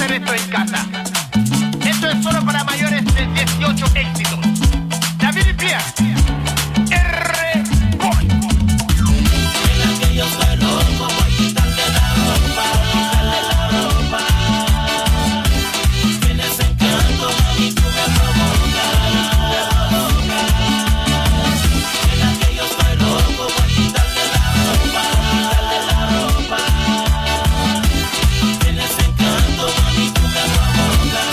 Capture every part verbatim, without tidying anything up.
hacer esto en casa. Esto es solo para mayores de dieciocho éxitos. David y Pierre, R. Boy. Mira que yo soy loco por quitarle la ropa, quitarle la ropa. Tienes encanto, mami, tú me provocas. Mira que yo soy loco por quitarle la ropa, quitarle la ropa. Tienes encanto, mami, tú me provocas.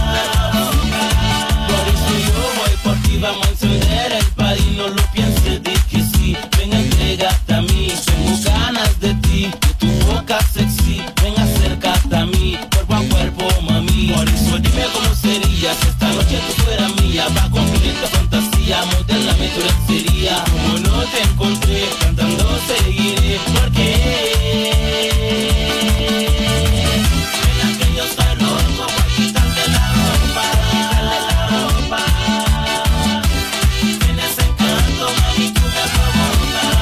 Por eso yo voy por ti, vamos a encender el party, no lo pienses, di que sí. Ven, entrégate a mí, tengo ganas de ti, de tu boca sexy. Ven, acércate a mí, cuerpo a cuerpo, mami. Por eso dime cómo sería si esta noche tú fueras mía. Va con tu lenta fantasía, modélame tu lencería. Como no te encontré, cantando seguiré, porque mira que yo soy loco por quitarle la ropa, quitarle la ropa. Tienes encanto, mami, tú me provocas.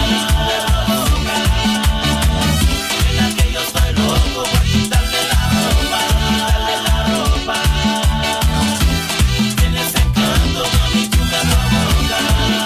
Mira que yo soy loco por quitarle la ropa, quitarle la ropa. Tienes encanto, mami, tú me provocas.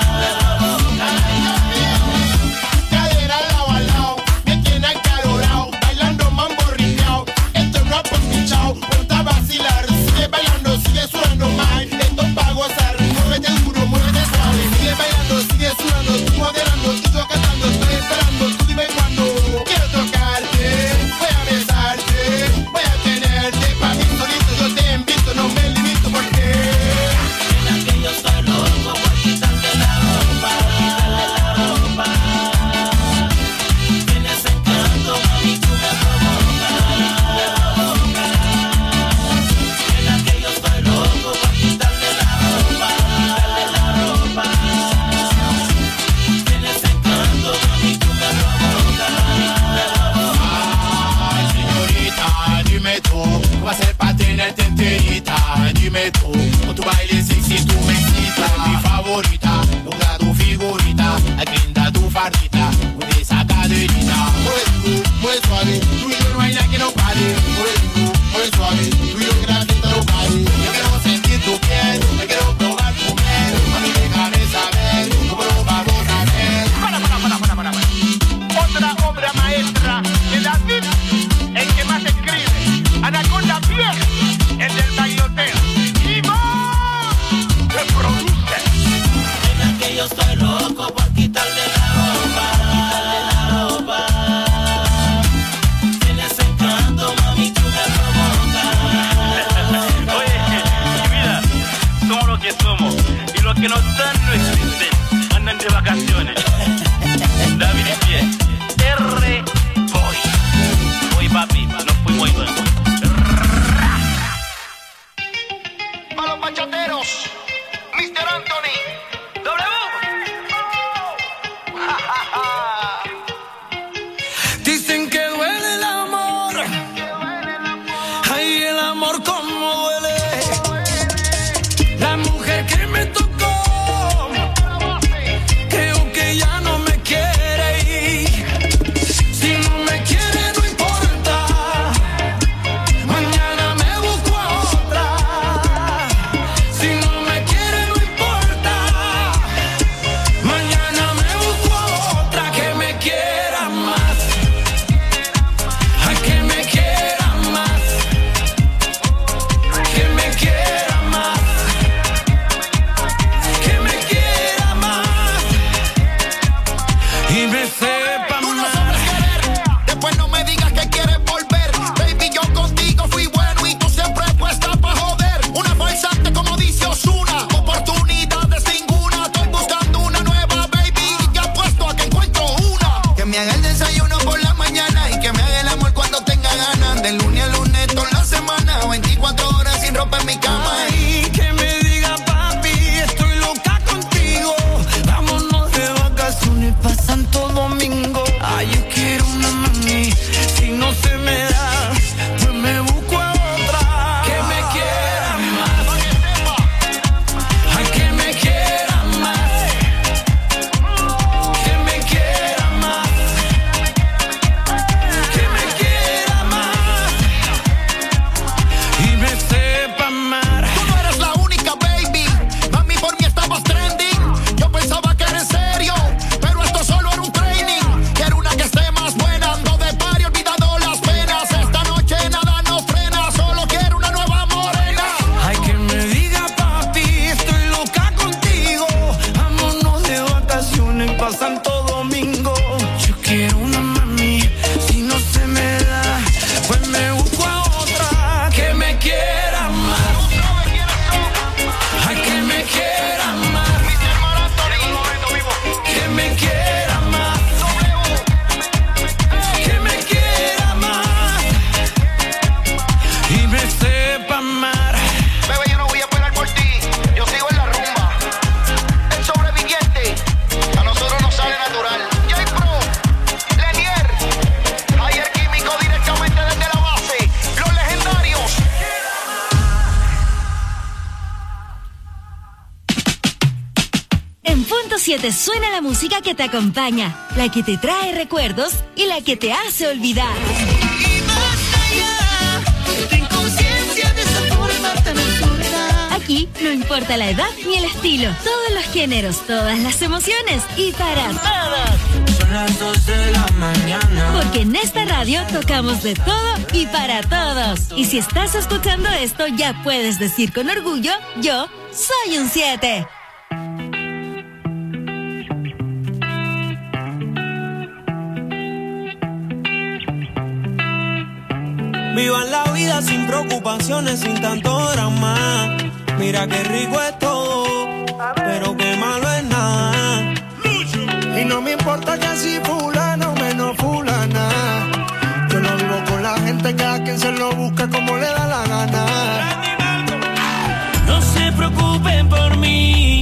Cadera lado a lado, me tiene acalorado, bailando mambo riñao. Esto no ha pinchado, ponte a vacilar. Sigue bailando, sigue sudando mal. Esto pa' gozar, muévete duro, muévete suave. Sigue bailando, sigue sudando, tú modelando, tú yo cantando. Estoy esperando, tú dime cuándo. Quiero tocarte, voy a besarte, voy a tenerte pa' mí solito. Yo te invito, no me limito porque Mira que yo soy loco por quitarle la ropa, quitarle la ropa. Tienes encanto, mami, tú me provocas. Mira que yo soy loco por quitarle la ropa, quitarle la ropa. Tienes encanto, mami, tú me provocas. ay, señorita, dime tú, ¿qué va a ser para tenerte enterita? Dime tú, con tu baile sexy tú me excitas. Mi favorita, logra tu figurita, agrinda tu fardita, con esa caderita. Mueve tú, mueve suave, tú y yo no hay nada que no pare. Mueve tú, mueve suave, tú y yo que la fiesta no pare. Yo quiero sentir tu piel, yo quiero probar tu miel. Mami, déjame saber, cómo lo vamos a hacer. Para, para, para, para, para, para. Otra obra maestra de David, el que más escribe. Anaconda Pierre, el del bailoteo. Y más, que produce. Mira que yo estoy loco por quitarle la ropa, quitarle la ropa. Tienes encanto, mami, tú me provocas. Oye, mi vida, somos lo que somos. Y los que no están no existen. Andan de vacaciones. David y Pierre, R. Boy. siete suena la música que te acompaña, la que te trae recuerdos y la que te hace olvidar. Y más allá, ten conciencia de esa forma tan absurda. Aquí no importa la edad ni el estilo, todos los géneros, todas las emociones y para todos. Son las dos de la mañana. Porque en esta radio tocamos de todo y para todos. Y si estás escuchando esto, ya puedes decir con orgullo, yo soy un siete. Vivan la vida sin preocupaciones, sin tanto drama. Mira qué rico es todo, pero qué malo es nada. Y no me importa que si fulano menos fulana. Yo no vivo con la gente que a quien se lo busca como le da la gana. No se preocupen por mí,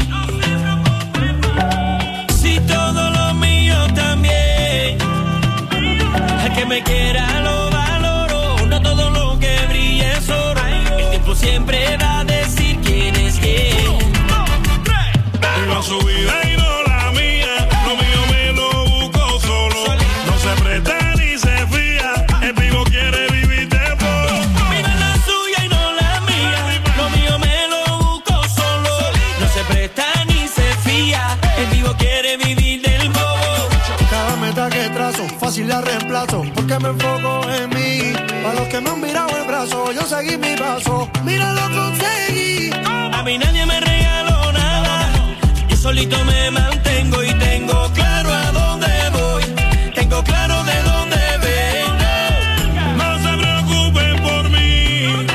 si todo lo mío también. El que me quiera lo valoro, no todo lo que brilla es oro. El tiempo siempre va a decir quién es quién. Viva su vida y no la mía, lo mío me lo busco solo. No se presta ni se fía, el vivo quiere vivir de poco. Viva la suya y no la mía, lo mío me lo busco solo. No se presta ni se fía, el vivo quiere vivir del bobo. Cada meta que trazo, fácil la reemplazo, porque me enfoco en mí. Para los que me han mirado el brazo, yo seguí mi paso. Mira, lo conseguí. A mí nadie me regaló nada, yo solito me mantengo y tengo claro a dónde voy, tengo claro de dónde vengo. No se preocupen por mí,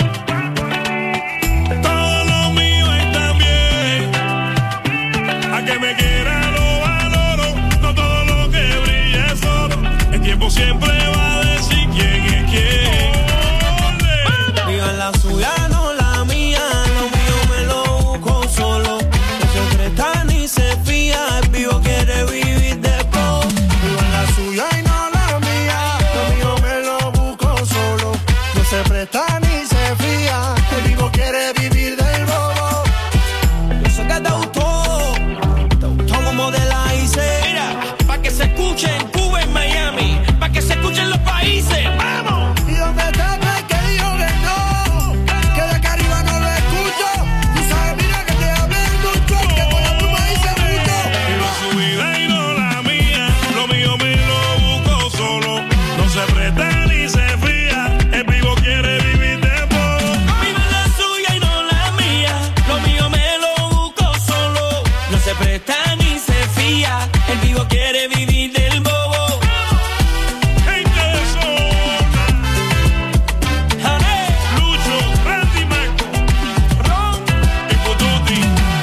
todo lo mío está bien. A que me quiera lo valoro, no todo lo que brilla es oro. El tiempo siempre va a decir quién es quién. Vivan la suya, no la mía, lo mío me lo busco solo. No se presta ni se fía, el vivo quiere vivir de poco. Vivan la suya y no la mía, lo mío me lo busco solo. No se presta ni se fía, el vivo quiere vivir del bobo. Eso que te gustó, te gustó como de la hice. Mira, pa' que se escuche en Cuba, en Miami, pa' que se escuchen los países, ¡vamos! ¿Y dónde está el que dijo que no? Que de acá arriba no lo escucho. Tú sabes, mira que te hablé mucho, que con la pluma hice mucho. Viva su vida y no la mía, lo mío me lo busco solo. No se presta ni se fía, el vivo quiere vivir de poco. Viva la suya y no la mía, lo mío me lo busco solo. No se presta ni se fía, el vivo quiere vivir del bobo. Gente de zona, ¡Ale! Lucho, Randy Marco, ¡Ron! y Pututi.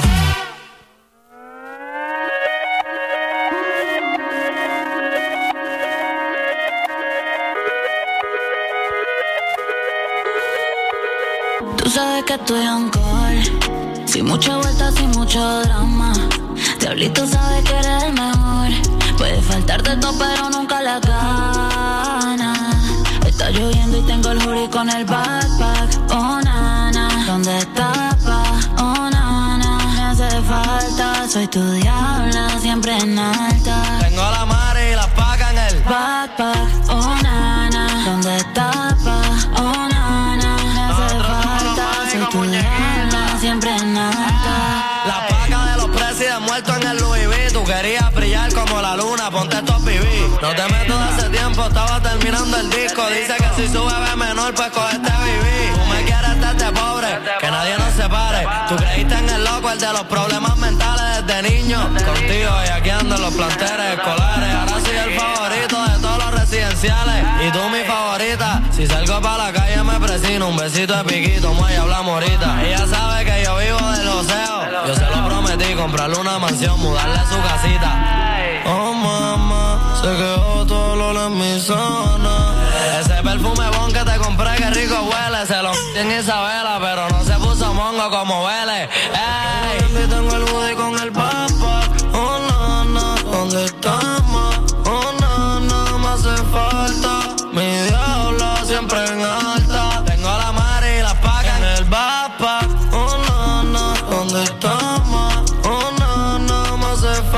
Tú sabes que estoy en call, sin mucha vuelta, sin mucho drama. Diablito sabe que eres el mejor. Puede faltarte todo, pero nunca la gana. Está lloviendo y tengo el hoodie con el backpack. Oh, nana, ¿dónde estás, pa? Oh, nana, me hace falta. Soy tu diabla, siempre en alta. Tengo la madre y la paca en el Backpack, oh, nana, ¿dónde estás, pa? Oh, nana, me hace falta. Soy tu diabla, siempre en alta. La paca de los presidentes muertos en el Louis V. Tú querías brillar como la luna, ponte estos pibí. No te meto de hace tiempo, estaba terminando el disco. Dice que si sube ve menor, pues cogete vivir. Tú me quieres estarte pobre, que nadie nos separe. Tú creíste en el loco, el de los problemas mentales desde niño. Contigo y aquí ando en los planteles escolares. Ahora soy el favorito de todos los residenciales. Y tú mi favorita. Si salgo para la calle me presino. Un besito de piquito, muelle, hablamos ahorita. Ella sabe que yo vivo del joseo. Yo se lo prometí, comprarle una mansión, mudarle su casita. Oh mamá, se quedó todo el olor en mi zona. Ese perfume bon que te compré, que rico huele. Se lo en Isabela, pero no se puso mongo como huele. Ey, tengo el hoodie con el backpack. Oh nana, ¿dónde estamos? Oh nana, me hace falta. Mi diablo siempre en alta. Tengo la madre y la paca en el backpack. Oh nana, ¿dónde estamos? Oh nana, me hace falta.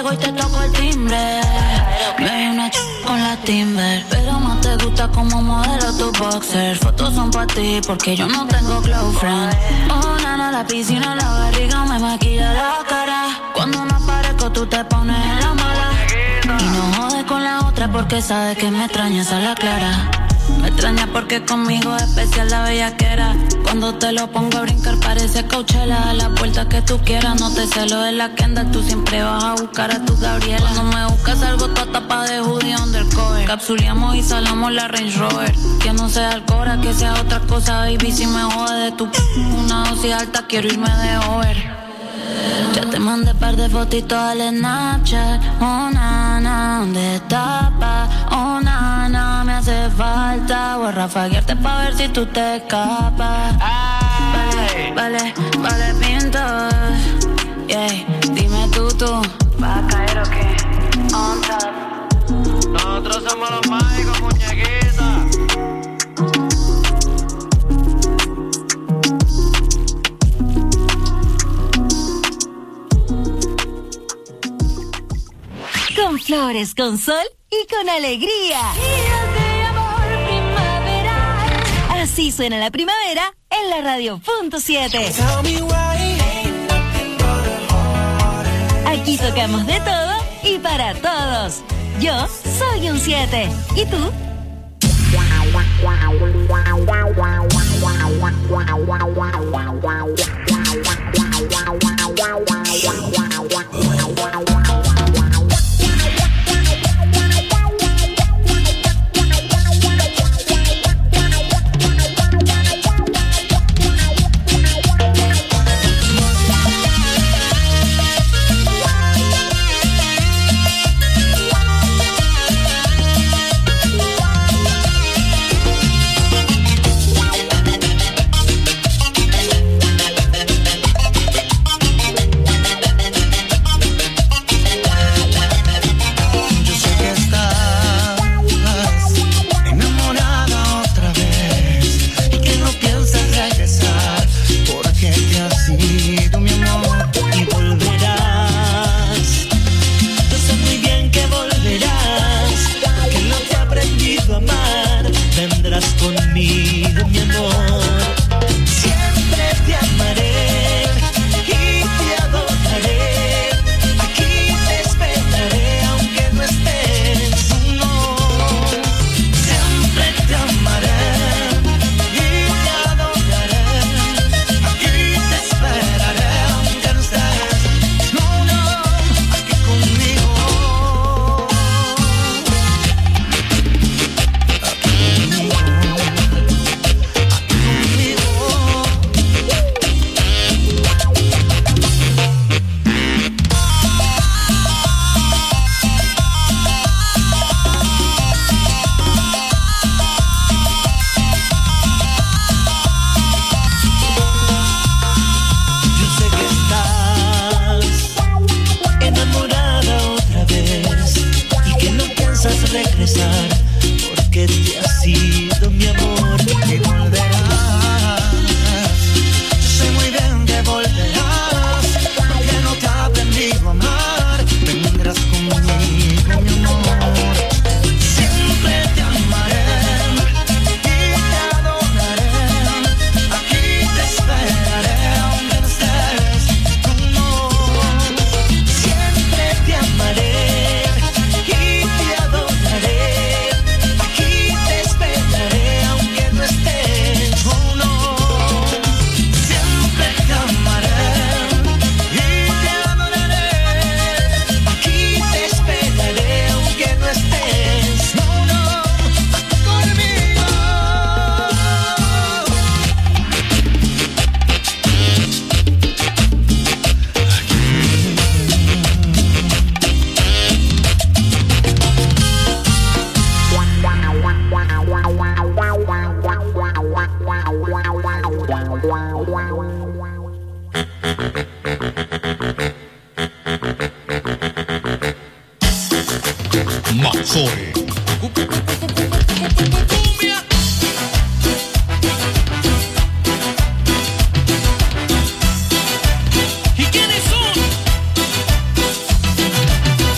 llego y te toco el timbre. Me vi una ch con la Timber, pero más te gusta como modelo tu boxer. Fotos son pa' ti porque yo no tengo close friend. Oh, nana, la piscina, la barriga me maquilla la cara. Cuando me aparezco tú te pones en la mala. Y no jodes con la otra porque sabes que me extrañas a la clara. Me extraña porque conmigo es especial la bellaquera. Cuando te lo pongo a brincar parece Coachella. A la puerta que tú quieras, no te celo de la Kendall. Tú siempre vas a buscar a tu Gabriela. Cuando me buscas algo toda tapa de hoodie undercover. Capsuleamos y salamos la Range Rover. Que no sea Alcora, que sea otra cosa, baby. Si me jode de tu p*** una dosis alta, quiero irme de over. Ya te mandé par de fotitos al Snapchat. Oh, nana, ¿dónde estás, pa? Oh, nana, me hace falta. Voy a rafaguearte pa' ver si tú te escapas. Vale, vale, vale, pintos. Yeah, dime tú, tú. ¿Vas a caer o qué? On top. Nosotros somos los mágicos, muñequitas. Con flores, con sol y con alegría. Así suena la primavera en la radio punto siete. Aquí tocamos de todo y para todos. Yo soy un siete. ¿Y tú? Conmigo, mi amor, siempre te amaré y te adoraré. Aquí te esperaré aunque no estés. No, siempre te amaré y te adoraré. Aquí te esperaré aunque no estés. No, no, aquí conmigo. Regresar porque te has ido, mi amor, y volverás. Yo sé muy bien que volverás, porque no te he aprendido a amar. Vendrás conmigo, mi amor. Siempre te amaré y te adoraré. Aquí te esperaré aunque no estés. No, siempre te amaré. Mazzoli. ¿Y quiénes son?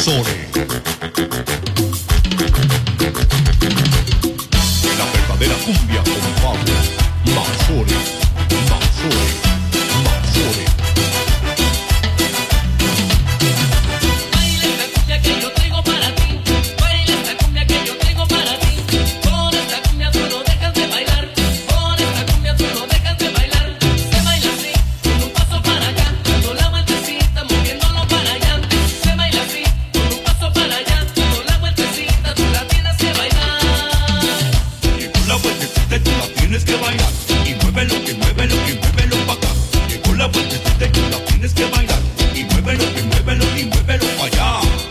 Manzoni. La verdadera cumbia con Pablo Manzoni. Manzoni. Manzoni. Baila esta cumbia que yo traigo para ti. Baila esta cumbia que yo traigo para ti. Con esta cumbia tú no dejas de bailar. Con esta cumbia tú no dejas de bailar. Se baila así, con un paso para acá, dando la vueltecita, moviéndolo para allá. Se baila así, con un paso para allá, dando la vueltecita, tú la tienes que bailar. Llegó la vueltecita y tú la tienes que bailar. Y muévelo, que muévelo, que muévelo pa' acá. Llegó la vueltecita y tú la tienes que bailar. Y muévelo, que muévelo, y muévelo pa' allá.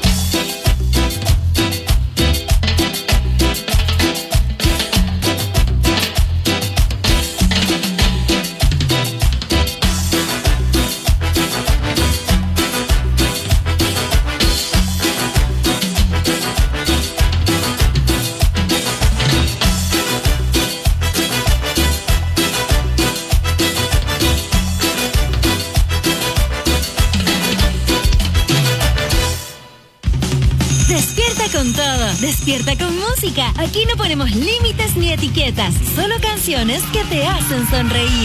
Despierta con todo, despierta con música. Aquí no ponemos límites ni etiquetas, solo canciones que te hacen sonreír.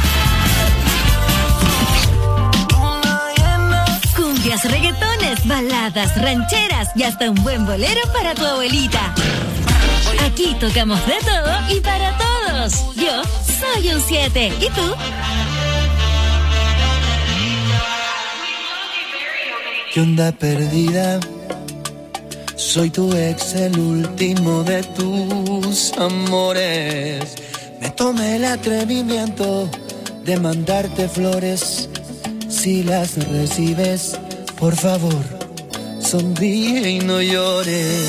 Cumbias, reggaetones, baladas, rancheras y hasta un buen bolero para tu abuelita. Aquí tocamos de todo y para todos. Yo soy un siete. ¿Y tú? ¿Qué onda perdida? Soy tu ex, el último de tus amores. Me tomé el atrevimiento de mandarte flores. Si las recibes, por favor, sonríe y no llores.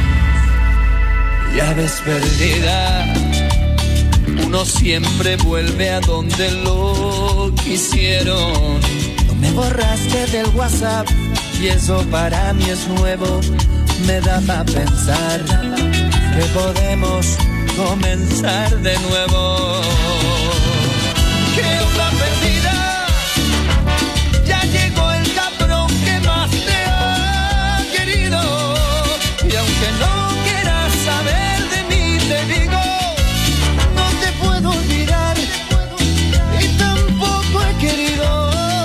Ya ves perdida, uno siempre vuelve a donde lo quisieron. No me borraste del WhatsApp y eso para mí es nuevo. Me da pa' pensar que podemos comenzar de nuevo. ¿Qué onda perdida? Ya llegó el cabrón que más te ha querido. Y aunque no quieras saber de mí, te digo, no te puedo olvidar y tampoco he querido.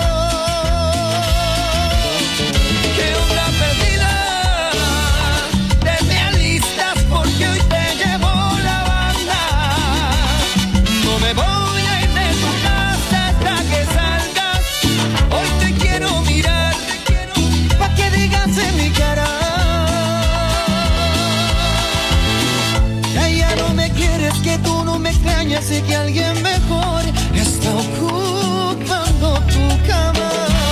Así que alguien mejor está ocupando tu cama.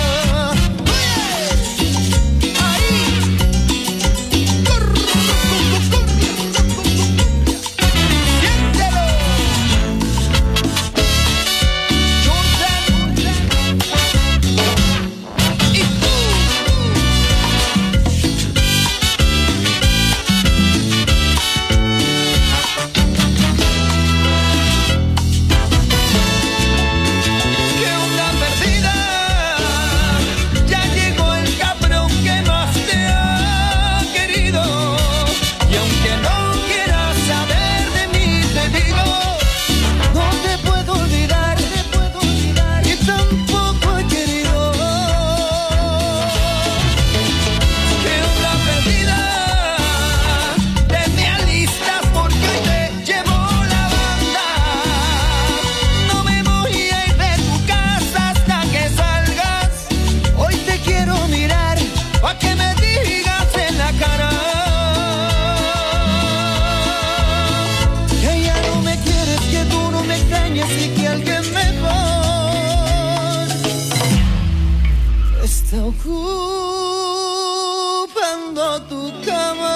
Ocupando tu cama.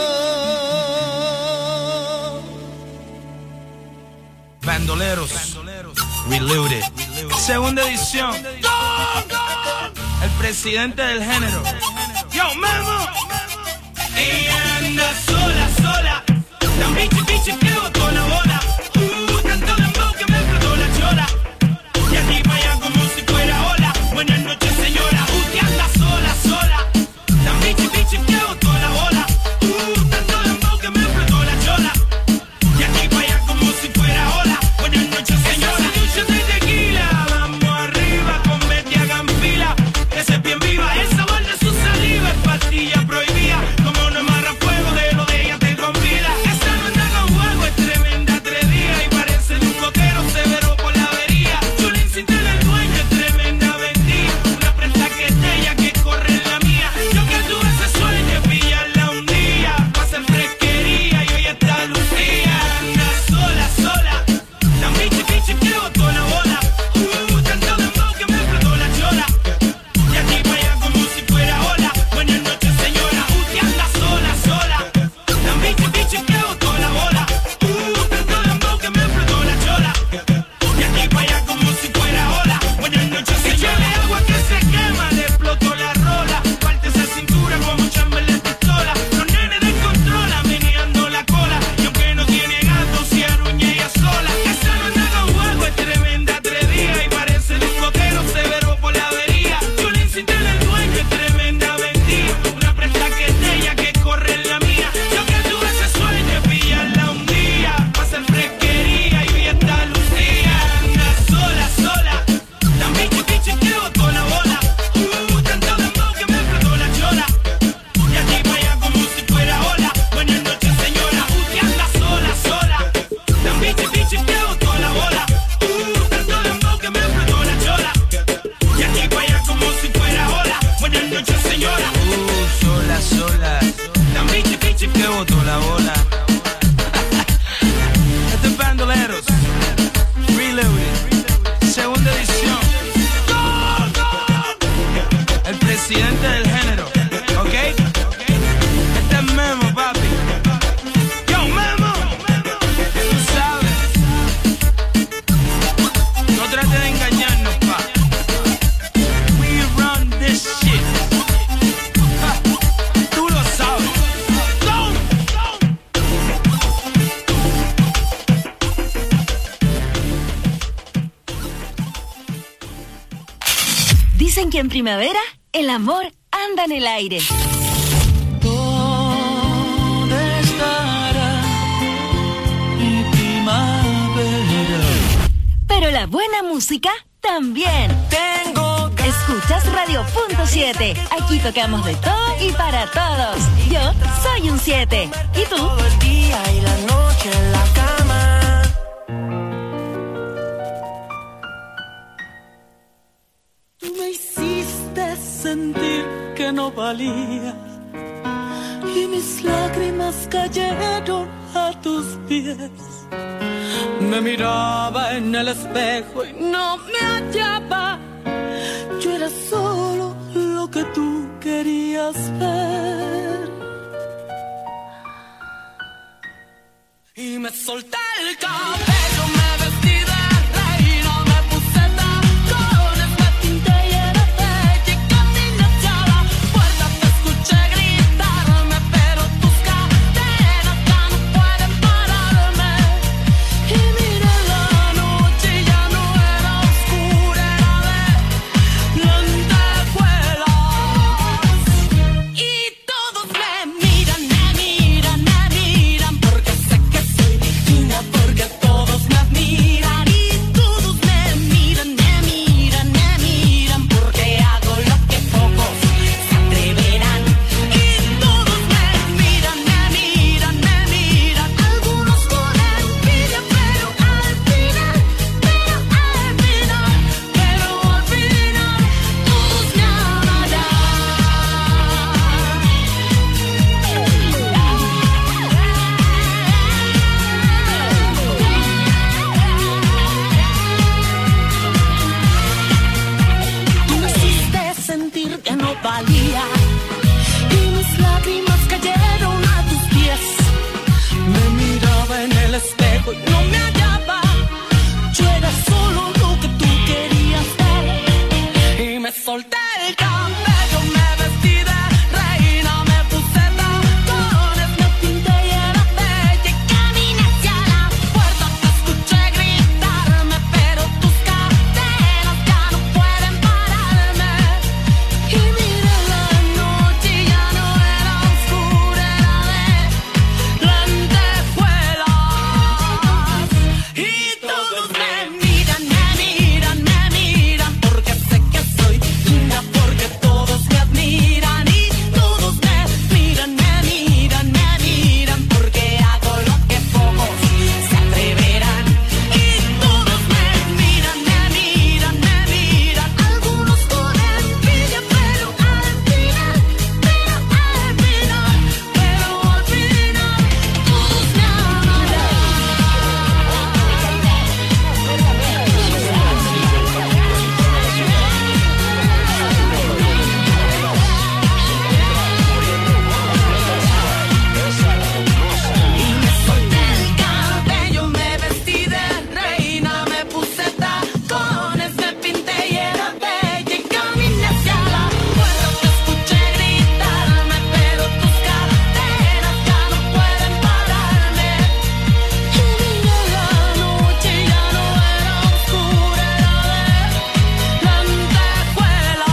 Bandoleros, Reloaded, segunda edición. El presidente del género. Yo, Memo. Ella anda sola, sola. La bichi, bichi, que botó la bola. Uh, tanto dembow que me explotó la chola. Y aquí para allá como si fuera ola. Buenas noches, señora. Usted anda sola, sola. La bichi, bichi, Dicen que en primavera el amor anda en el aire. ¿Dónde estará mi primavera? Pero la buena música también. Tengo Escuchas Radio Punto siete. Aquí tocamos de todo y para todos. Yo soy un siete. ¿Y tú? todo el día y la noche en la cama. Tú me hiciste sentir que no valía y mis lágrimas cayeron a tus pies. Me miraba en el espejo y no me hallaba. Yo era solo lo que tú querías ver. Y me solté el cabello, me vestí de reina, me puse tacones, me pinté y era bella y caminé hacia la puerta. Te escuché gritarme, pero tus cadenas ya no pueden pararme. Y miré la noche y ya no era oscura, era de lentejuelas. Y todos me miran, me miran, me miran, porque sé que soy linda, porque todos me admiran. Y todos me miran, me miran, me miran, porque hago lo que pocos se atreverán. Y todos me miran, me miran, me miran, algunos con envidia, pero al final, pero al final, pero al final, todos me amarán. Tú me hiciste sentir que no valía y mis lágrimas cayeron a tus pies. Me miraba en el espejo y no me hallaba. Yo era solo lo que tú querías ver. Y me solté el cabello, me vestí de reina, me puse tacones, me pinté y era bella y caminé hacia la puerta. Te escuché gritarme, pero tus cadenas ya no pueden pararme. Y miré la noche y ya no era oscura, era de lentejuelas. Y todos me miran, me miran, me miran, porque sé que soy linda, porque todos me admiran. Y todos me miran, me miran, me miran, porque hago lo que pocos se atreverán. Y todos me miran, me miran, me miran, algunos con envidia, pero al final, pero al final, pero al final, todos me amarán. Y me solté el cabello, me vestí de reina, me puse tacones, me pinté y era bella y caminé hacia la puerta. Te escuché gritarme, pero tus cadenas ya no pueden pararme. Y miré la noche y ya no era oscura, era de lentejuelas.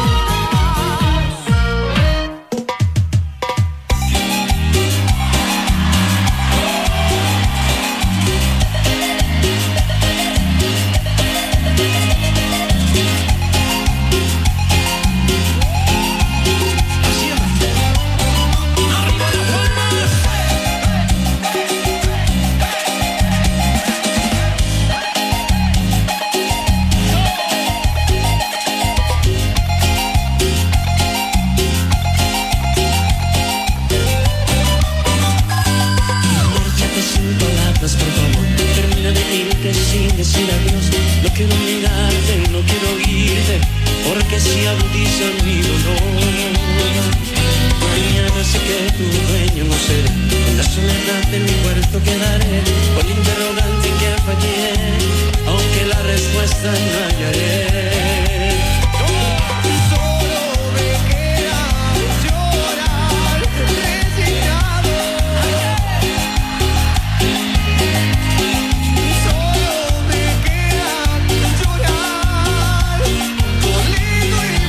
Márchate sin palabras, por favor. Termina de irte sin decir adiós. No quiero mirarte, no quiero oírte, porque si agudizan mi dolor. Mañana sé que tu dueño no seré. En la soledad de mi cuarto quedaré, con interrogante en que fallé, aunque la respuesta no hallaré. Solo me queda llorar, resignado. Solo me queda llorar, dolido y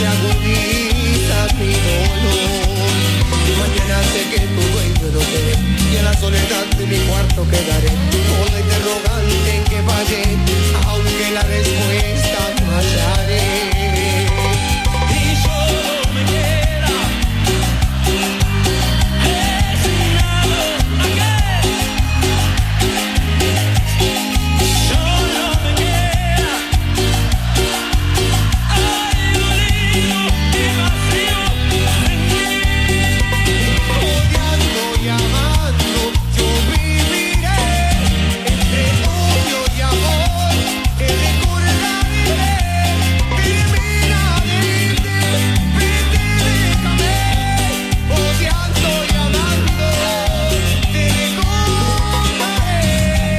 se agudiza mi dolor. Y mañana sé que todo el puedo ser, y en la soledad de mi cuarto quedaré, con la interrogante en que fallé, aunque la respuesta no hallaré. Y solo me queda resignado a que solo me queda ay, dolido y vacío en mí. Odiando y amando, yo viviré entre odio y amor, que recordaré. Termina de irte, vete, déjame. Odiando y amando, te recordaré.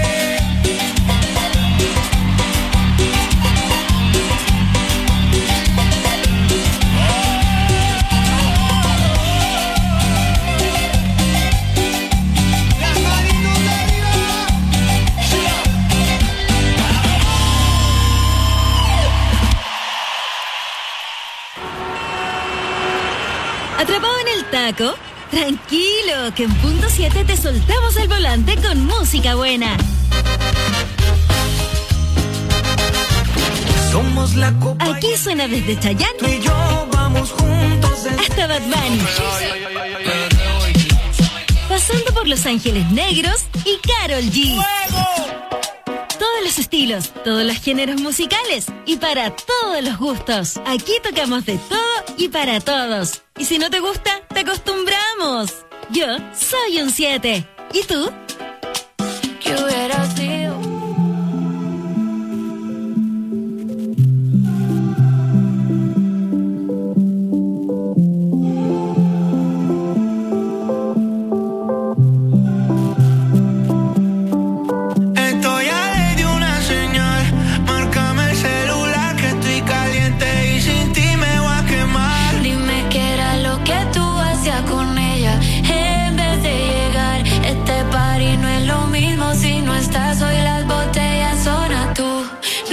Las manitos arriba. ¿Atrapado en el taco? Tranquilo, que en punto siete te soltamos el volante con música buena. Somos la copa. Aquí suena desde Chayanne Tú y yo vamos juntos desde hasta Bad Bunny, pasando por Los Ángeles Negros y Karol G. Todos los estilos, todos los géneros musicales y para todos los gustos. Aquí tocamos de todo y para todos. Y si no te gusta, te acostumbramos. Yo soy un siete. ¿Y tú? ¿Qué hubiera sido? Estoy a ley de una señal, márcame el celular que estoy caliente y sin ti me voy a quemar. Dime qué era lo que tú hacías con ella en vez de llegar. Este party no es lo mismo si no estás. Hoy las botellas son a tu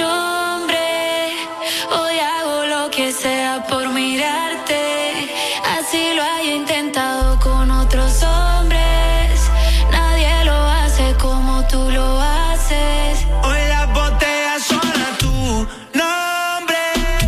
nombre. Hoy hago lo que sea por mirarte. Así lo haya intentado con otros hombres. Nadie lo hace como tú lo haces. Hoy las botellas son a tu nombre.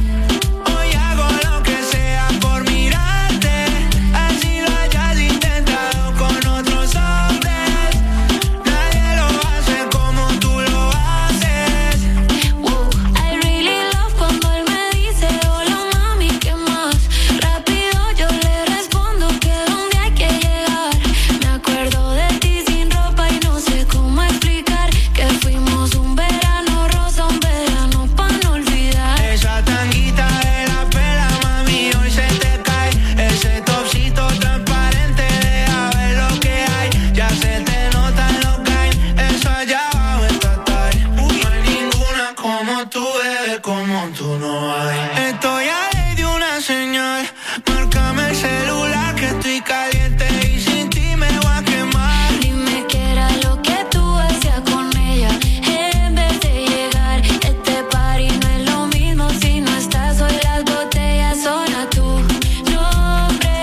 Hoy hago lo que sea por mirarte. Así lo hayas intentado con otros hombres. Nadie lo hace como tú lo haces. Wow, I really love cuando él me dice hola mami, ¿qué más? Rápido yo le respondo que dónde hay que llegar. Me acuerdo de ti sin ropa y no sé cómo explicar que fuimos un verano rosa, un verano pa' no olvidar. Esa tanguita de la pela, mami, hoy se te cae. Ese topsito transparente, deja ver lo que hay. Ya se te notan los gains, eso allá abajo está tal. No hay ninguna como tú, bebé, como tú no hay. Estoy a ley de una señal, márcame el celular que estoy caliente y sin ti me voy a quemar. Dime qué era lo que tú hacías con ella en vez de llegar. Este party no es lo mismo si no estás. Hoy las botellas son a tu nombre.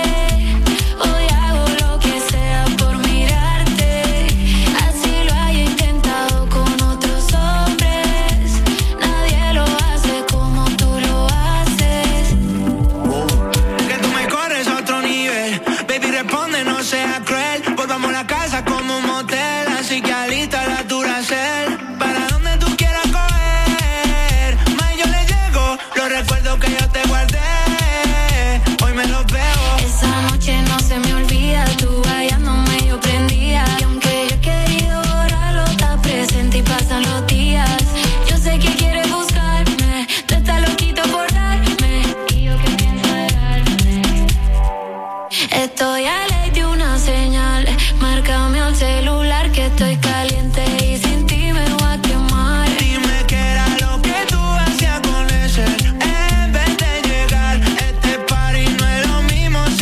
Hoy hago lo que sea por mirarte. Así lo haya intentado con otros hombres. Nadie lo hace como tú lo haces. Que tú me corres a otro nivel. Baby, responde, no seas cruel. Volvamos a la casa como un motel. Así que alista la Duracell. Para donde tú quieras coger. Más yo le llego. Los recuerdos que yo te guardé. Hoy me los veo. Esa noche no se me olvida, tú hallándome yo prendía. Y aunque yo he querido borrarlo, está presente y pasan los días. Yo sé que quieres buscarme, tú estás loquito por darme. Y yo que pienso darme. Estoy a ley de una señal, márcame al celular que estoy caliente y sin ti me voy a quemar. Dime qué era lo que tú hacías con ese. En vez de llegar, este party no es lo mismo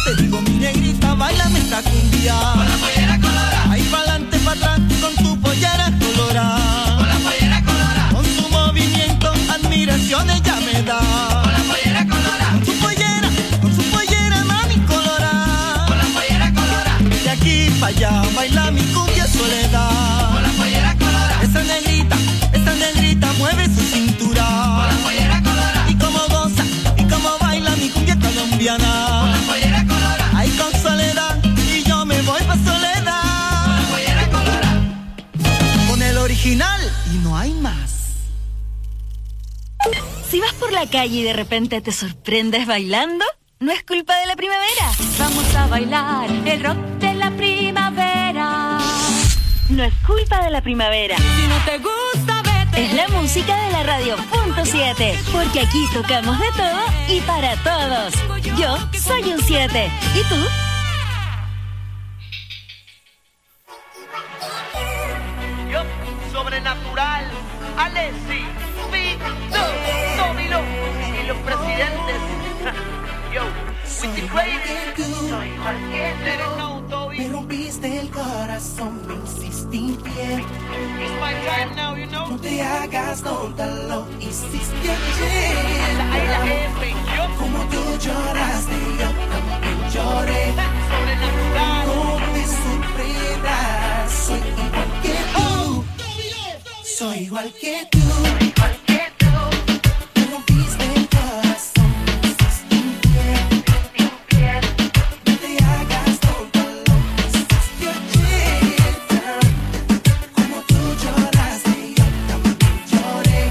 te digo mi negrita, bailame esta cumbia. Con la pollera colorada. Ahí pa'lante, pa' atrás, con tu pollera colorada. Con la pollera colorada. Con su movimiento, admiraciones ya me da. Con la pollera colorada. Con su pollera, con su pollera, mami colorada. Con la pollera colorada. De aquí pa' allá, baila mi cumbia soledad. Con la pollera colorada. Esa negrita, esa negrita mueve su cintura. Con la pollera colorada. Y como goza, y como baila mi cumbia colombiana. Con la pollera colorada. Ahí con Soledad, y yo me voy pa' Soledad. Con la pollera colorada. Con el original, y no hay más. Si vas por la calle y de repente te sorprendes bailando, no es culpa de la primavera. Vamos a bailar el rock de la primavera. No es culpa de la primavera. Si no te gusta, vete. Es la música de la radio punto siete, porque aquí tocamos de todo y para todos. Yo soy un siete. ¿Y tú? Yo, sobrenatural, Alessi, Vito, Domino y los presidentes. Yo, with the greatest. Soy cualquier no, Toby. Me rompiste el corazón, me hiciste infiel. It's my time now, you know. No te hagas tonta, lo hiciste ayer. Ahí la jefe, yo. Como tú lloraste, yo también lloré. Sobrenatural. No te sorprendas, soy igual que tú. Soy igual que tú. Soy igual que tú. Me rompiste el corazón, me hiciste infiel. Infiel. No te hagas tonta, lo hiciste ayer. Como tú lloraste, yo también lloré.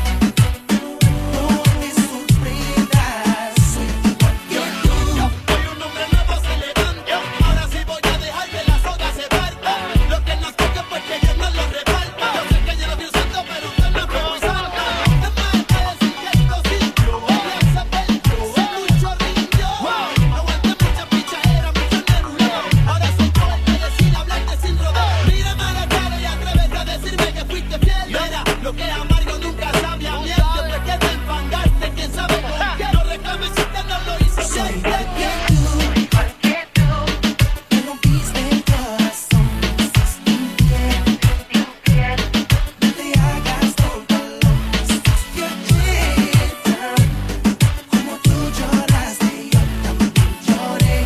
No te sorprendas, soy igual que tú. Soy un hombre nuevo, se levanta. Ahora sí voy a dejar que la soga se parta. Lo que nos toca pues que yo no lo reparta. Yo sé que yo lo vi usando, pero usted no fue muy santa. Es más, es decir que esto sí, ella se perdió. Se mucho rindió. Aguanté mucha pichadera, mucho neruleo. Ahora soy yo el que decide hablarte sin rodeo. Mírame a la cara y atrévete a decirme que fuiste fiel. Mira, lo que amargo nunca sabe a miel. Después que te enfangaste, quién sabe con qué. No reclames si usted no lo hizo Soy bien. igual que tú. Igual que tú. Me rompiste el corazón, me hiciste infiel. Infiel. No te hagas tonta, lo hiciste ayer. Como tú lloraste, yo también lloré.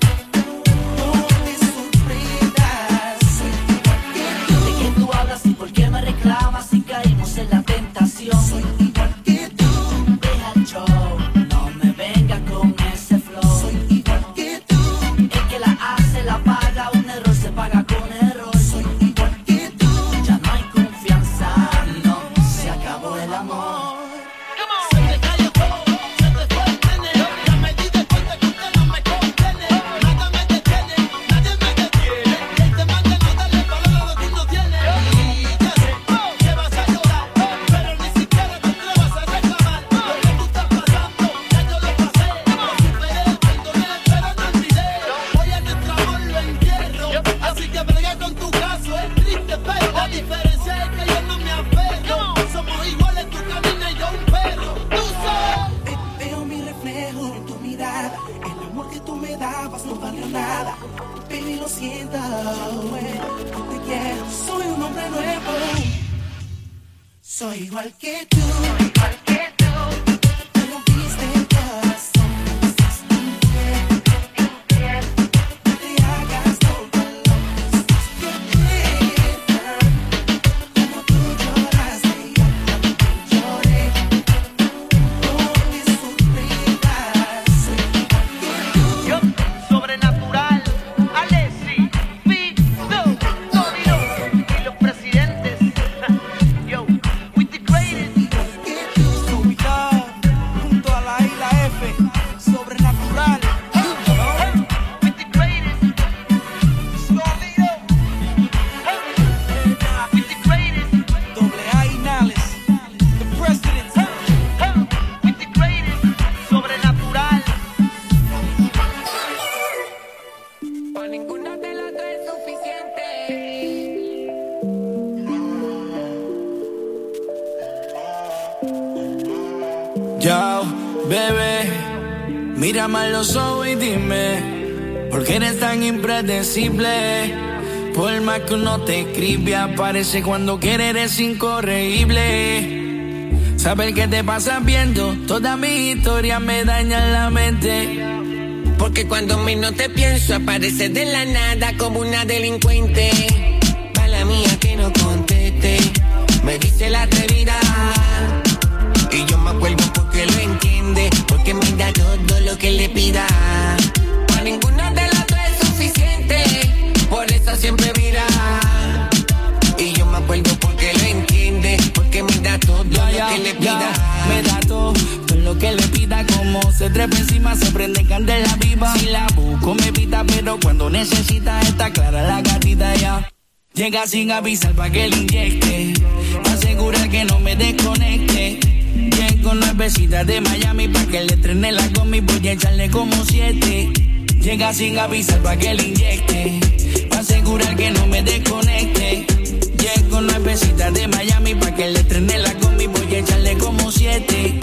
No te sorprendas, soy igual que tú. ¿De quién tú hablas y por qué me reclamas si caímos en la tentación? Soy igual que tú. Deja el show, no me venga con ese flow. Soy igual que tú. El que la hace la paga, un error se paga con error. Soy igual que tú. Ya no hay confianza, no, se acabó el amor. Se te cayó todo, se te fue el nene. Ya me di de cuenta que usted no me conviene. Nada me detiene, nadie me detiene. Y el tema de no darle valor a lo que uno tiene. Y ya sé que vas a llorar, pero ni siquiera te atrevas a reclamar. Lo que tú estás pasando, ya yo lo pasé. Lo superé, perdoné, pero no olvidé. Hoy en nuestro amor lo entierro, así que brega con tu caso. Es triste, pero la diferencia es que yo no me aferro. Somos iguales, tú caminas y yo un perro. Tú sabes. Ve- Veo mi reflejo en tu mirada. El amor que tú me dabas no valió nada. Baby, lo siento, eh, no te quiero. Soy un hombre nuevo. Soy igual que tú. Igual que tú. Me rompiste el corazón, me hiciste infiel. Infiel. No te hagas tonta, lo hiciste ayer. Como tú lloraste, yo también lloré. No te sorprendas, soy igual que tú. Yo, sobrenatural, Alessi, Vito, Domino y los presidentes. Yo, with the greatest. Ubicado junto a la isla F, sobrenatural. With the greatest. Domino. With the greatest. Doble A y Nales, the president. With the greatest. Sobrenatural. Por ninguna de las dos es suficiente. Yo, bebé, mírame a los ojos y dime Porque eres tan impredecible. Por más que uno te escribe, aparece cuando quiere, eres incorregible. Saber que te pasas viendo toda mi historia me daña la mente. Porque cuando menos te pienso, apareces de la nada como una delincuente. Mala mía que no conteste, me dice la atrevida. Y yo me acuerdo porque lo entiende, porque me da todo lo que le pida. Para ninguno de los dos es suficiente, por eso siempre vira. Y yo me acuerdo porque lo entiende, porque me da todo ya, lo ya, que le pida. Ya, me da todo, todo lo que le pida. Como se trepa encima, se prende candela viva. Si la busco me pita, pero cuando necesita está clara la gatita ya. Llega sin avisar pa' que le inyecte, asegura que no me desconecte. Llego nuevecita de Miami pa' que le estrene la gomi, voy a echarle como siete. Llega sin avisar pa' que le inyecte, pa' asegurar que no me desconecte. Llego nuevecita de Miami pa' que le estrene la gomi, voy a echarle como siete.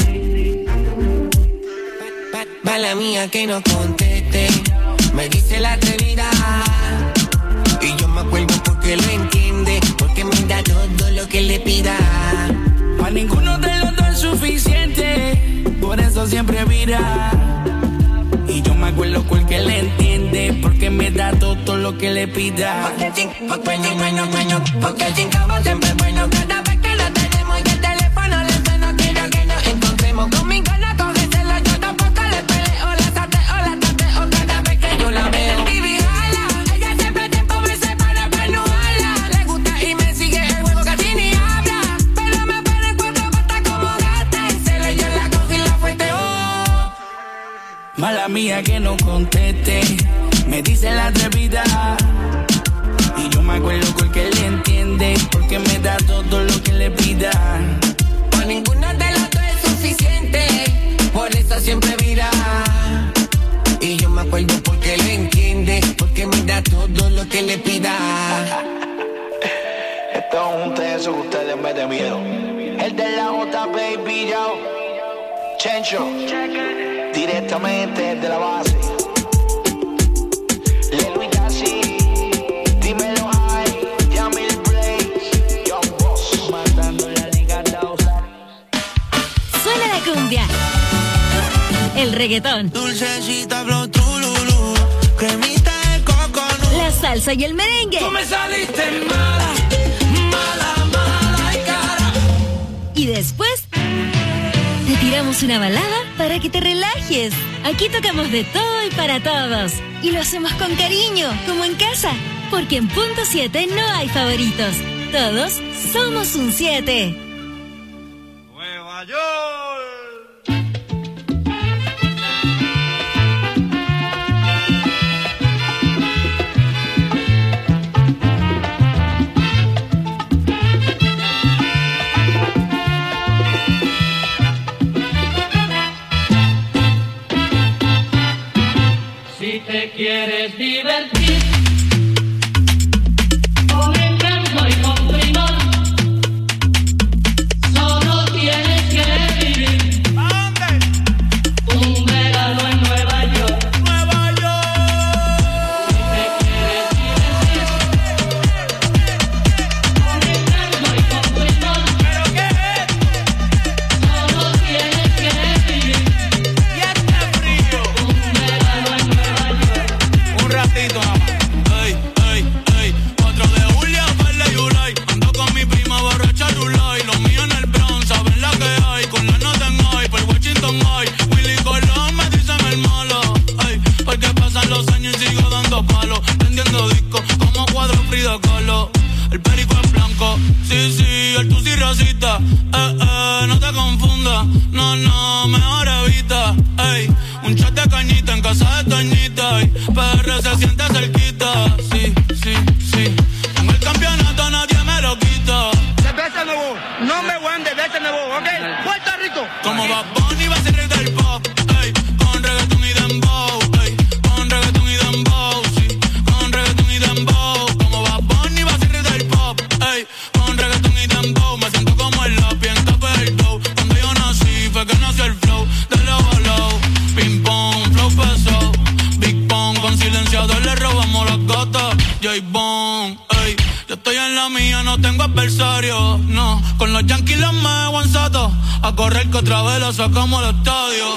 Mala mía que no conteste, me dice la atrevida. Y yo me acuerdo porque lo entiende, porque me da todo lo que le pida. Pa' ninguno de los dos es suficiente, por eso siempre vira. Y yo me acuerdo porque le entiende, porque me da todo lo que le pida. Porque ching, porque ching, bueno, bueno, porque chingamos siempre es bueno. Cada vez que lo tenemos y el teléfono le suena, quiero que nos encontremos. Conmigo no cógeselo, yo tampoco le peleo, la sateo, la tateo cada vez que yo la veo. Mala mía que no conteste, me dice la atrevida. Y yo me acuerdo porque le entiende, porque me da todo lo que le pida. Para ninguno de los dos es suficiente, por eso siempre vira. Y yo me acuerdo porque le entiende, porque me da todo lo que le pida. Esto es un teso que ustedes me den miedo. El de la J, baby, yo. Chencho. Directamente de la base. Lelo y Yassi, dímelo ay, Yamil Blaze, Young Boss, matando la liga dos. Suena la cumbia, el reggaetón, dulcecita flow trululú, cremita de coco, la salsa y el merengue. Tú me saliste mala, mala, mala y cara. Y después te tiramos una balada para que te relajes. Aquí tocamos de todo y para todos. Y lo hacemos con cariño, como en casa. Porque en Punto siete no hay favoritos. Todos somos un siete. Nueva York. Si te quieres divertir con encanto y con primor, solo tienes que vivir un verano en Nueva York. Nueva York. Si te quieres divertir con encanto y con primor, ¿Pero qué es? solo tienes que vivir Y este frío. un verano en Nueva York. Un ratito nada más. Ey, ey, ey, cuatro de julio, Verde y Ulay. Ando con mi prima borracha Rulay. Los míos en el Bronx, saben la que hay. Con la nota en high, por Washington High. Willy Colón me dicen el malo. Ey, porque pasan los años y sigo dando palos. Prendiendo discos como cuadro Frida Kahlo. El perico es blanco, sí, sí, el tusi rosita. Eh, eh, no te confundas, no, no, mejor evita. Ey, un chat de cañita en casa de Toñita. Ey, P R se siente cerquita, sí, sí, sí. Con el campeonato nadie me lo quita. Cerveza Nuevo, no me voy de Cerveza Nuevo, ¿ok? Puerto Rico. Como Bad Bunny va a ser rey del pop, ey, con reggaetón y dembow, ey, con reggaetón y dembow, sí, con reggaetón y dembow. Como Bad Bunny va a ser rey del pop, ey, con reggaetón y dembow. Me siento como el lápiz en tope del dough. Cuando yo nací fue que nació el flow de low a low. Ping pong, flow pesado, Big Pong con silencio dos le robamos las gatas. J-Bone, ey. Yo estoy en la mía, no tengo adversario, no. Con los Yankees los me aguanzato. A correr que otra vez la sacamos al estadio.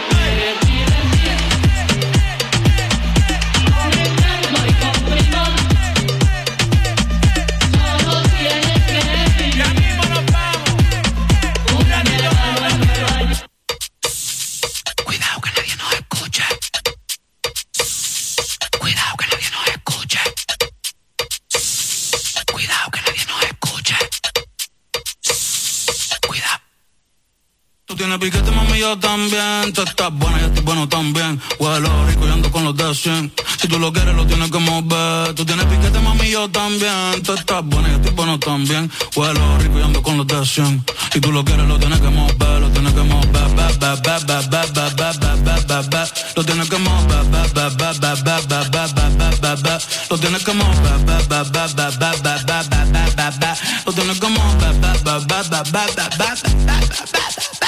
Cuidado que nadie nos escuche. Cuidado que nadie nos escuche. Cuidado que nadie nos escuche. Cuidado. Tú tienes piquete, mami, yo también. Tú estás buena, yo estoy bueno también. Huelo rico y ando con los de cien. Si tú lo quieres, lo tienes que mover. Tú tienes piquete, mami, yo también. Tú estás buena, yo estoy bueno también. Huelo rico y ando con los de cien. Si tú lo quieres, lo tienes que mover. Lo tienes que mover. Ba, ba, ba, ba, ba, ba, ba, ba, ba, ba, ba. Lo tienes que mover. Ba, ba, ba, ba, ba, ba, ba, ba, ba, ba, ba. Lo tienes que mover. Ba, ba, ba, ba, ba, ba, ba, ba, ba, ba, ba. Lo tienes que mover. Ba, ba, ba, ba, ba, ba, ba, ba, ba.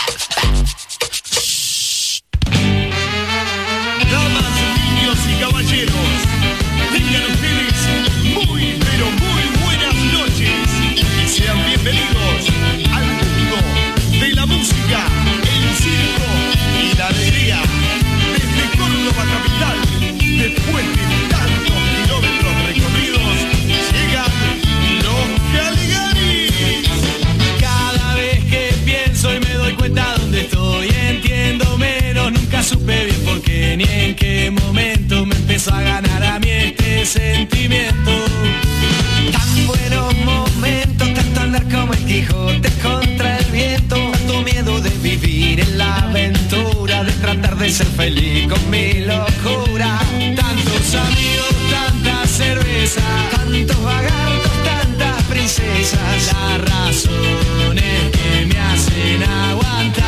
Damas, niños y caballeros, tengan ustedes muy, pero muy buenas noches y sean bienvenidos al mundo de la música, el circo y la alegría. Desde Córdoba capital, después de tantos kilómetros recorridos, llegan los Caligaris. Cada vez que pienso y me doy cuenta dónde estoy, entiendo menos, nunca supe bien por qué ni en qué momento me empezó a ganar a mí este sentimiento. Tan buenos momentos, tanto andar como el Quijote contra el viento, tanto miedo de vivir en la aventura, de tratar de ser feliz con mi locura. Tantos amigos, tanta cerveza, tantos vagartos, tantas princesas, las razones que me hacen aguantar.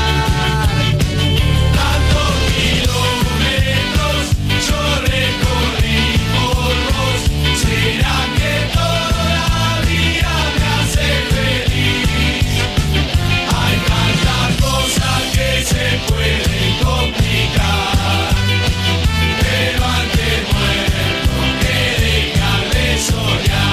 Tantos kilómetros yo recorrí por vos, ¿será que todavía me hace feliz? Hay tantas cosas que se pueden complicar, pero antes muerto que dejar de soñar.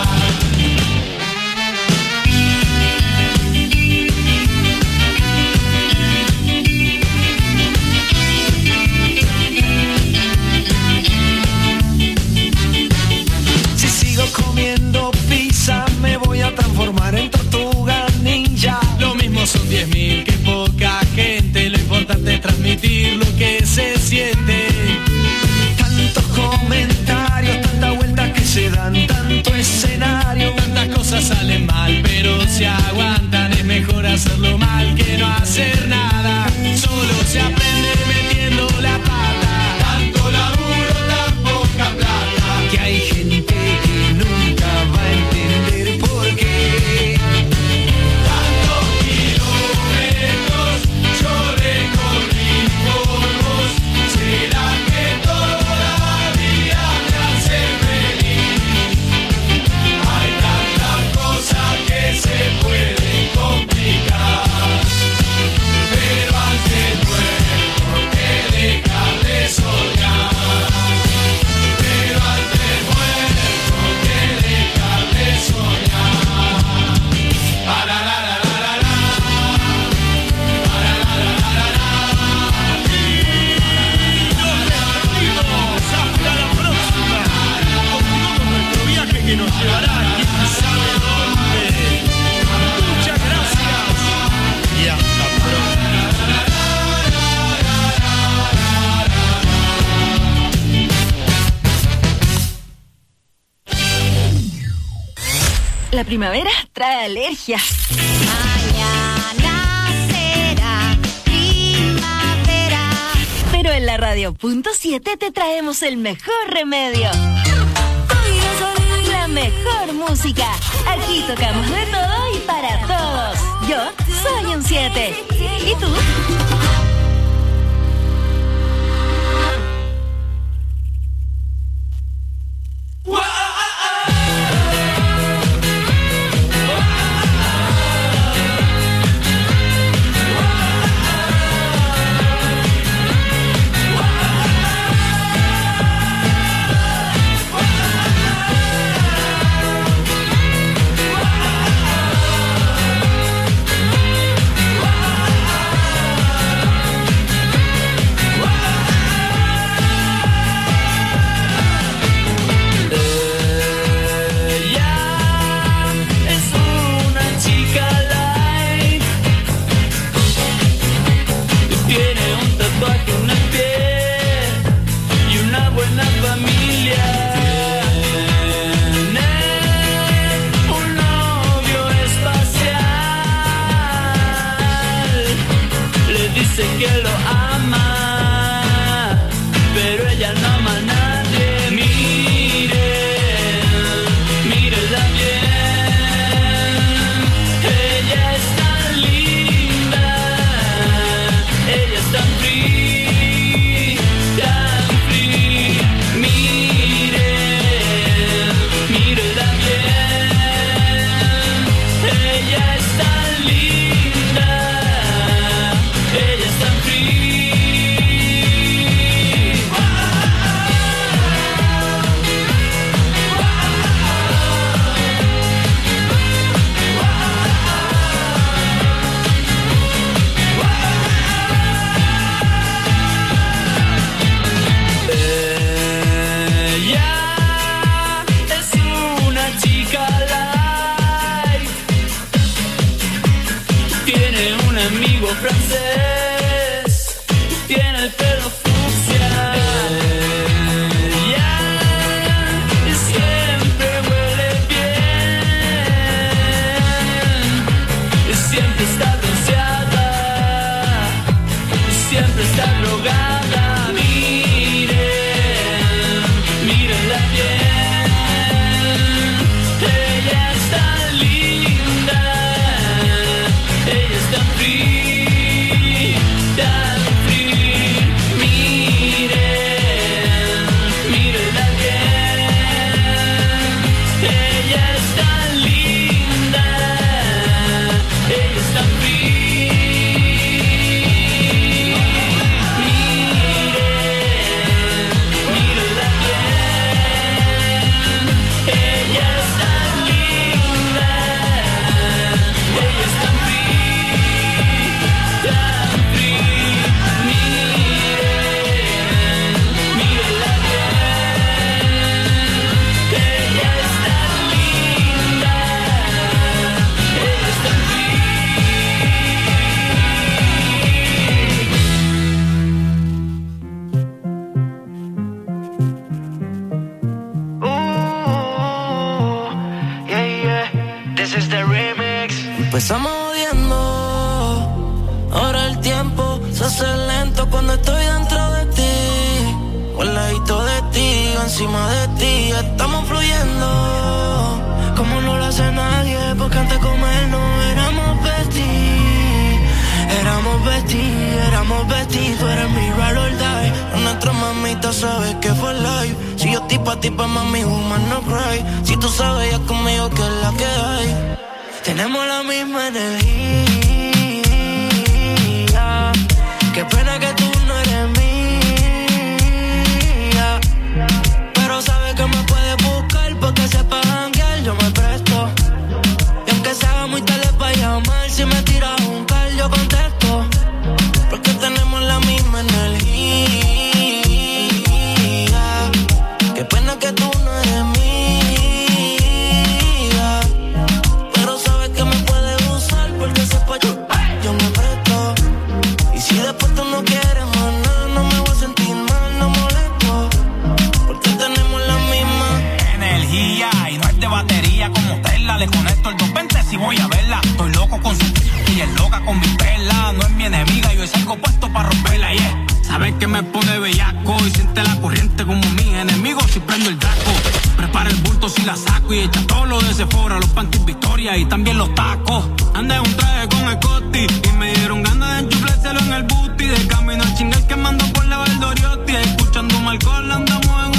Si sigo comiendo pizza me voy a transformar en tortuga ninja. Lo mismo son diez mil que poca gente, lo importante es transmitir lo que se siente. Tantos comentarios, tanta vuelta que se dan, tanto escenario, tantas cosas salen mal, pero se aguantan, es mejor hacerlo mal que no hacer nada. Solo se aprende metiendo la pata, tanto laburo, tan poca plata, que hay gente que nunca va a entender por qué. Tantos kilómetros yo recorrí por vos, ¿será que todavía me hace feliz? Hay tantas cosas que se pueden complicar, pero antes muerto que dejar de soñar. Pero antes muerto que dejar de soñar. Para la la la la la. Para la la la la la. Hasta la próxima. Continuamos nuestro viaje que nos llevará quién sabe dónde. Muchas gracias y hasta pronto. La primavera trae alergias. Mañana será primavera. Pero en la radio punto siete te traemos el mejor remedio. La mejor música. Aquí tocamos de todo y para todos. Yo soy un siete. ¿Y tú? francés, tiene el pelo fucsia. Ella siempre huele bien, siempre está bronceada, siempre está drogada. Miren, mírenla bien, ella es tan linda, ella es tan free, tan free. Miren, mírenla bien, ella es tan linda, ella es tan free. Empezamos odiando, ahora el tiempo se hace lento cuando estoy dentro de ti. O al ladito de ti, encima de ti, estamos fluyendo como no lo hace nadie, porque antes de comer no éramos besties. Éramos besties, éramos besties, tú eres mi ride or die. Nuestra mamita sabe que fue live. Si yo tipo a tipo, mami, woman no cry. Si tú sabes ya conmigo que es la que hay. Tenemos la misma energía. Qué pena que tú no eres mía, pero sabes que me puedes buscar porque sepa janguear, yo me presto. Y aunque se haga muy tarde para llamar, si me tiras un call yo contesto, porque tenemos la misma energía. Qué pena que tú no eres mía, porque sepa yo, yo me presto. Y si después tú no quieres más nada, no me voy a sentir mal, no molesto, porque tenemos la misma energía. Y no es de batería como Tesla, le conecto el doscientos veinte si voy a verla. Estoy loco con su y es loca con mi perla. No es mi enemiga, yo es algo puesto para romperla, yeah. Sabes que me pone bellaco y siente la corriente como mis enemigos si prendo el draco. Prepara el bulto si la saco y echa todo lo de Sephora, los panties Victoria y también los tacos. Andé un traje con el Coty y me dieron ganas de enchuflárselo en el booty. De camino al chingal que mando por la Valdoriotti, escuchando Marcol andamos en